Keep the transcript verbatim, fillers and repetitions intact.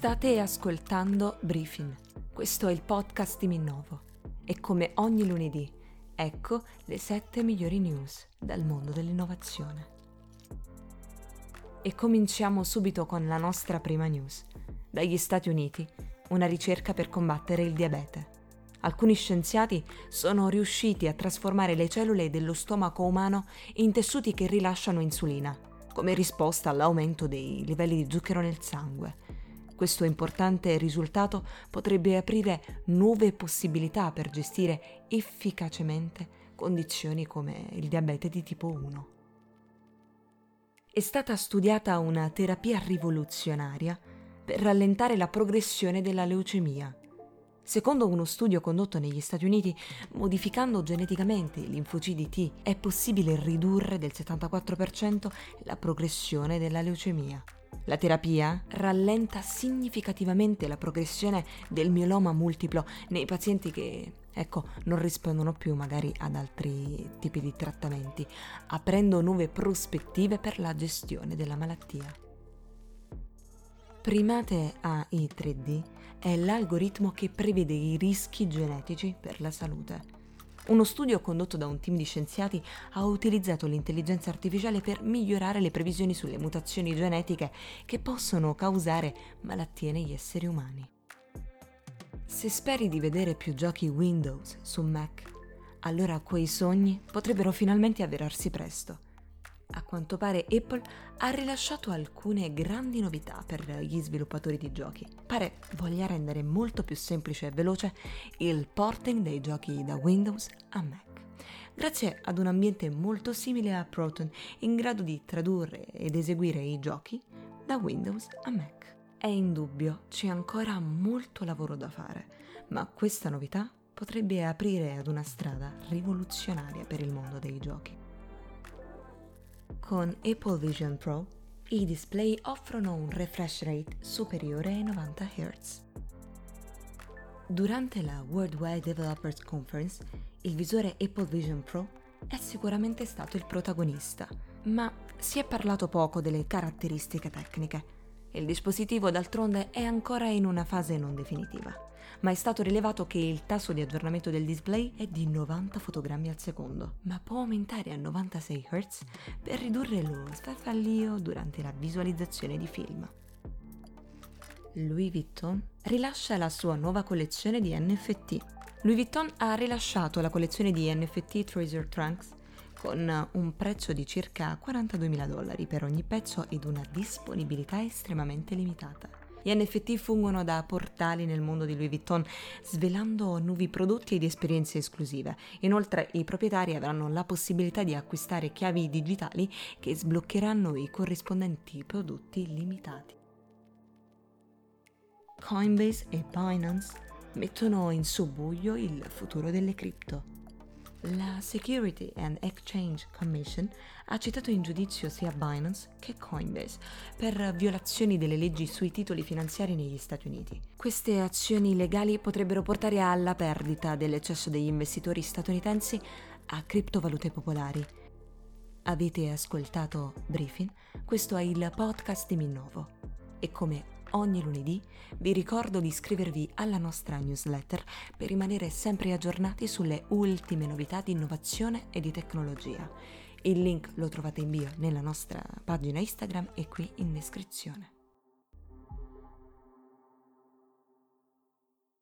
State ascoltando Briefing. Questo è il podcast di Minnovo. E come ogni lunedì, ecco le sette migliori news dal mondo dell'innovazione. E cominciamo subito con la nostra prima news. Dagli Stati Uniti, una ricerca per combattere il diabete. Alcuni scienziati sono riusciti a trasformare le cellule dello stomaco umano in tessuti che rilasciano insulina, come risposta all'aumento dei livelli di zucchero nel sangue. Questo importante risultato potrebbe aprire nuove possibilità per gestire efficacemente condizioni come il diabete di tipo uno. È stata studiata una terapia rivoluzionaria per rallentare la progressione della leucemia. Secondo uno studio condotto negli Stati Uniti, modificando geneticamente i linfociti T è possibile ridurre del settantaquattro per cento la progressione della leucemia. La terapia rallenta significativamente la progressione del mieloma multiplo nei pazienti che, ecco, non rispondono più magari ad altri tipi di trattamenti, aprendo nuove prospettive per la gestione della malattia. Primate A I tre D è l'algoritmo che prevede i rischi genetici per la salute. Uno studio condotto da un team di scienziati ha utilizzato l'intelligenza artificiale per migliorare le previsioni sulle mutazioni genetiche che possono causare malattie negli esseri umani. Se speri di vedere più giochi Windows su Mac, allora quei sogni potrebbero finalmente avverarsi presto. A quanto pare Apple ha rilasciato alcune grandi novità per gli sviluppatori di giochi. Pare voglia rendere molto più semplice e veloce il porting dei giochi da Windows a Mac, grazie ad un ambiente molto simile a Proton, in grado di tradurre ed eseguire i giochi da Windows a Mac. È indubbio, c'è ancora molto lavoro da fare, ma questa novità potrebbe aprire ad una strada rivoluzionaria per il mondo dei giochi. Con Apple Vision Pro, i display offrono un refresh rate superiore ai novanta hertz. Durante la Worldwide Developers Conference, il visore Apple Vision Pro è sicuramente stato il protagonista, ma si è parlato poco delle caratteristiche tecniche. Il dispositivo d'altronde è ancora in una fase non definitiva, ma è stato rilevato che il tasso di aggiornamento del display è di novanta fotogrammi al secondo, ma può aumentare a novantasei hertz per ridurre lo sfarfallio durante la visualizzazione di film. Louis Vuitton rilascia la sua nuova collezione di N F T. Louis Vuitton ha rilasciato la collezione di N F T Treasure Trunks con un prezzo di circa quarantaduemila dollari per ogni pezzo ed una disponibilità estremamente limitata. Gli N F T fungono da portali nel mondo di Louis Vuitton, svelando nuovi prodotti ed esperienze esclusive. Inoltre, i proprietari avranno la possibilità di acquistare chiavi digitali che sbloccheranno i corrispondenti prodotti limitati. Coinbase e Binance mettono in subbuglio il futuro delle cripto. La Security and Exchange Commission ha citato in giudizio sia Binance che Coinbase per violazioni delle leggi sui titoli finanziari negli Stati Uniti. Queste azioni legali potrebbero portare alla perdita dell'eccesso degli investitori statunitensi a criptovalute popolari. Avete ascoltato Briefing? Questo è il podcast di Minnovo. E come ogni lunedì vi ricordo di iscrivervi alla nostra newsletter per rimanere sempre aggiornati sulle ultime novità di innovazione e di tecnologia. Il link lo trovate in bio nella nostra pagina Instagram e qui in descrizione.